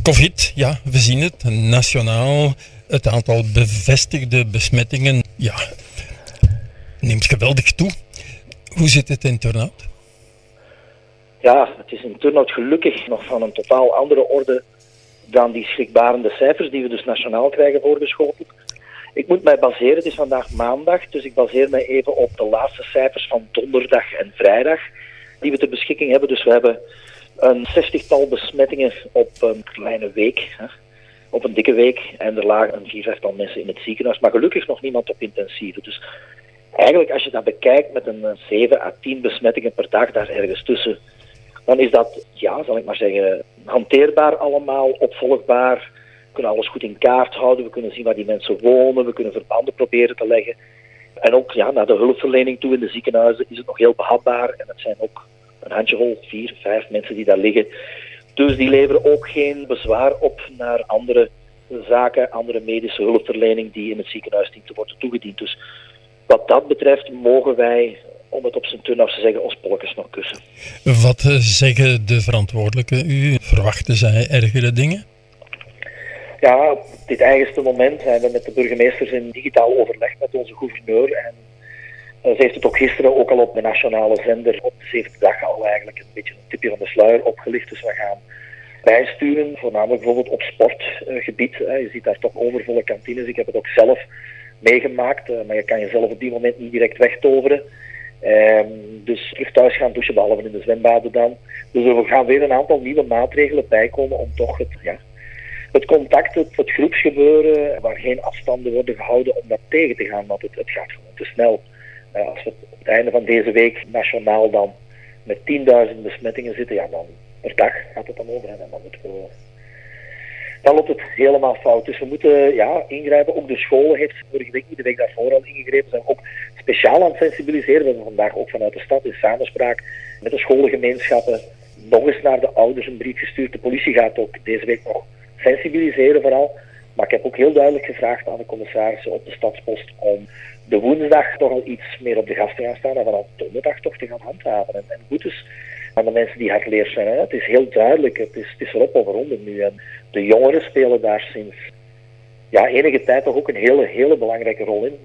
COVID, ja, we zien het. Nationaal, het aantal bevestigde besmettingen, ja, neemt geweldig toe. Hoe zit het in Turnhout? Ja, het is in Turnhout gelukkig nog van een totaal andere orde dan die schrikbarende cijfers die we dus nationaal krijgen voorgeschoten. Ik moet mij baseren, het is vandaag maandag, dus ik baseer mij even op de laatste cijfers van donderdag en vrijdag die we ter beschikking hebben. Dus we hebben een 60-tal besmettingen op een kleine week, op een dikke week. En er lagen een 4-5-tal mensen in het ziekenhuis, maar gelukkig nog niemand op intensieve. Dus eigenlijk als je dat bekijkt met een 7 à 10 besmettingen per dag, daar ergens tussen, dan is dat, ja, zal ik maar zeggen, hanteerbaar allemaal, opvolgbaar. We kunnen alles goed in kaart houden, we kunnen zien waar die mensen wonen, we kunnen verbanden proberen te leggen. En ook ja, naar de hulpverlening toe in de ziekenhuizen is het nog heel behapbaar. En het zijn ook een handjevol, 4, 5 mensen die daar liggen. Dus die leveren ook geen bezwaar op naar andere zaken, andere medische hulpverlening die in het ziekenhuis dient te worden toegediend. Dus wat dat betreft mogen wij, om het op zijn Turnhout te zeggen, ons polletjes nog kussen. Wat zeggen de verantwoordelijken u? Verwachten zij ergere dingen? Ja, op dit eigenste moment zijn we met de burgemeesters in digitaal overleg met onze gouverneur. En ze heeft het ook gisteren ook al op de nationale zender op de 7e dag al eigenlijk een beetje een tipje van de sluier opgelicht. Dus we gaan bijsturen, voornamelijk bijvoorbeeld op sportgebied. Je ziet daar toch overvolle kantines. Ik heb het ook zelf meegemaakt, maar je kan jezelf op die moment niet direct wegtoveren. Dus terug thuis gaan douchen, behalve in de zwembaden dan. Dus er gaan weer een aantal nieuwe maatregelen bijkomen om toch het contact, het groepsgebeuren, waar geen afstanden worden gehouden, om dat tegen te gaan, want het gaat gewoon te snel. Als we op het einde van deze week nationaal dan met 10.000 besmettingen zitten, ja, dan per dag gaat het dan over. En dan loopt het helemaal fout. Dus we moeten ingrijpen. Ook de scholen heeft vorige week niet, de week daarvoor al ingegrepen. Zijn we ook speciaal aan het sensibiliseren. We hebben vandaag ook vanuit de stad in samenspraak met de scholengemeenschappen nog eens naar de ouders een brief gestuurd. De politie gaat ook deze week nog sensibiliseren vooral. Maar ik heb ook heel duidelijk gevraagd aan de commissarissen op de Stadspost om de woensdag toch al iets meer op de gas te gaan staan en vanaf donderdag toch te gaan handhaven. En goed is aan de mensen die hardleers zijn. Hè. Het is heel duidelijk, het is erop of eronder nu. En de jongeren spelen daar sinds enige tijd toch ook een hele belangrijke rol in.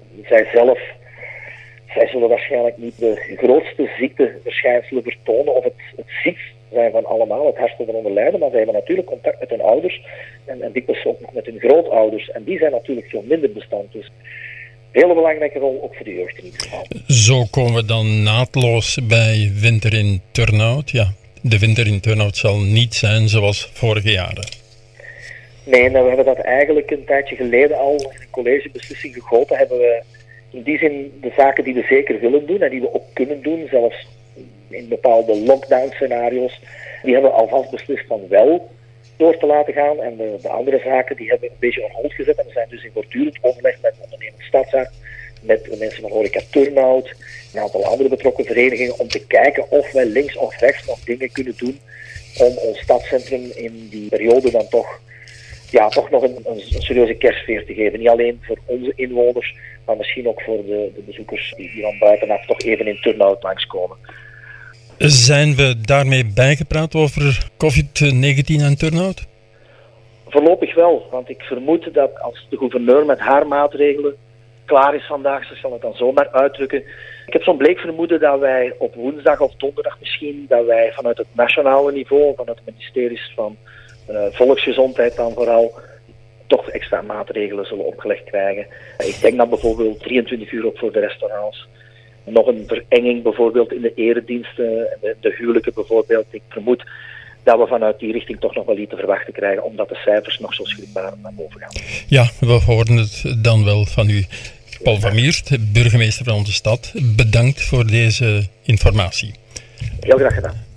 Zij zullen waarschijnlijk niet de grootste ziekteverschijnselen vertonen of het ziekst zijn van allemaal, het hardste van onder lijden, maar zij hebben natuurlijk contact met hun ouders en dikwijls ook nog met hun grootouders. En die zijn natuurlijk veel minder bestand. Dus een hele belangrijke rol ook voor de jeugd in ieder geval. Zo komen we dan naadloos bij winter in Turnhout. Ja, de winter in Turnhout zal niet zijn zoals vorige jaren. Nee, we hebben dat eigenlijk een tijdje geleden al in een collegebeslissing gegoten. Hebben we in die zin de zaken die we zeker willen doen en die we ook kunnen doen, zelfs in bepaalde lockdown-scenario's, die hebben we alvast beslist van wel door te laten gaan. En de andere zaken die hebben we een beetje on hold gezet. En we zijn dus in voortdurend overleg met ondernemend Stadsart, met de mensen van Horeca Turnhout, een aantal andere betrokken verenigingen, om te kijken of wij links of rechts nog dingen kunnen doen om ons stadscentrum in die periode dan toch nog een serieuze kerstsfeer te geven. Niet alleen voor onze inwoners, maar misschien ook voor de bezoekers die hier van buitenaf toch even in Turnhout langskomen. Zijn we daarmee bijgepraat over COVID-19 en Turnhout? Voorlopig wel, want ik vermoed dat als de gouverneur met haar maatregelen klaar is vandaag, ze zal het dan zomaar uitdrukken. Ik heb zo'n bleek vermoeden dat wij op woensdag of donderdag misschien, dat wij vanuit het nationale niveau, vanuit de ministeries van Volksgezondheid dan vooral, toch extra maatregelen zullen opgelegd krijgen. Ik denk dan bijvoorbeeld 23 uur op voor de restaurants. Nog een verenging bijvoorbeeld in de erediensten, de huwelijken bijvoorbeeld. Ik vermoed dat we vanuit die richting toch nog wel iets te verwachten krijgen, omdat de cijfers nog zo schrikbaar naar boven gaan. Ja, we horen het dan wel van u. Paul van Miert, burgemeester van onze stad, bedankt voor deze informatie. Heel graag gedaan.